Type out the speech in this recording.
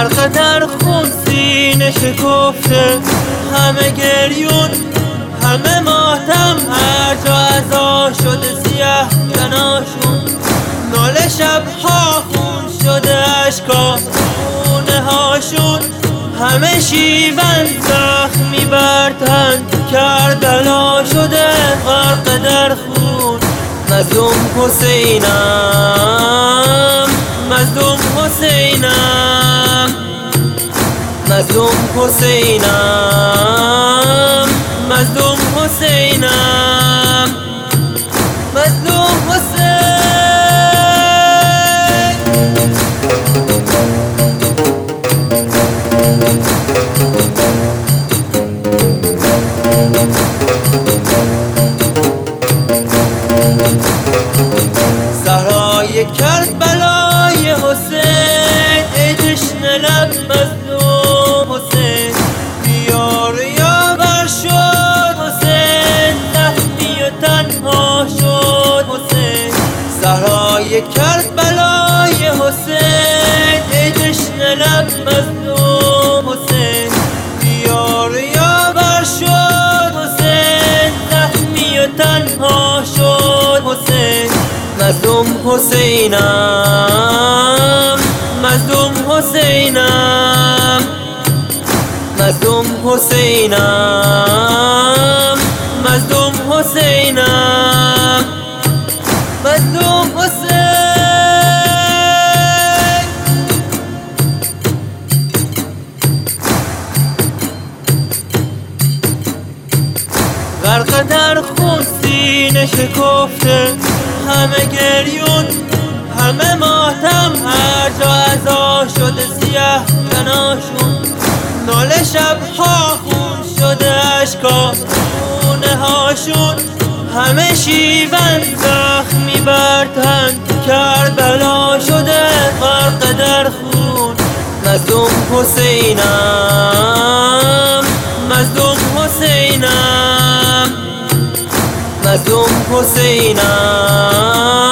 غرق در خون سینه شکفته، همه گریون همه ماتم، هر جا عزا شده سیاه جناشون، ناله شبها خون شده اشکا خونه هاشون، همه شیون زخمی برتن کربلا شده غرق در خون. مظلوم حسینم، مظلوم حسینم، مظلوم حسینم، مظلوم حسینم، مظلوم حسین. صحرای کربلای حسین، ای جشن لب مظلوم حسین، بیار یاور شد حسین، زخمی و تنها شد حسین. صحرای کربلای حسین، ای جشن لب مظلوم حسین، بیار یاور شد حسین، زخمی و تنها شد حسین. مظلوم حسینم، مظلوم حسینم، مظلوم حسینم، مظلوم حسینم، مظلوم حسین. غرق در خون سینه شکفته، همه گریون همه ماتم، هر جا عزا شده سیاه جناشون، ناله شبها خون شده اشکا خونه هاشون، همه شیون زخمی برتن کربلا شده غرق در خون. مظلوم حسینم، مظلوم حسینم، مظلوم حسینم،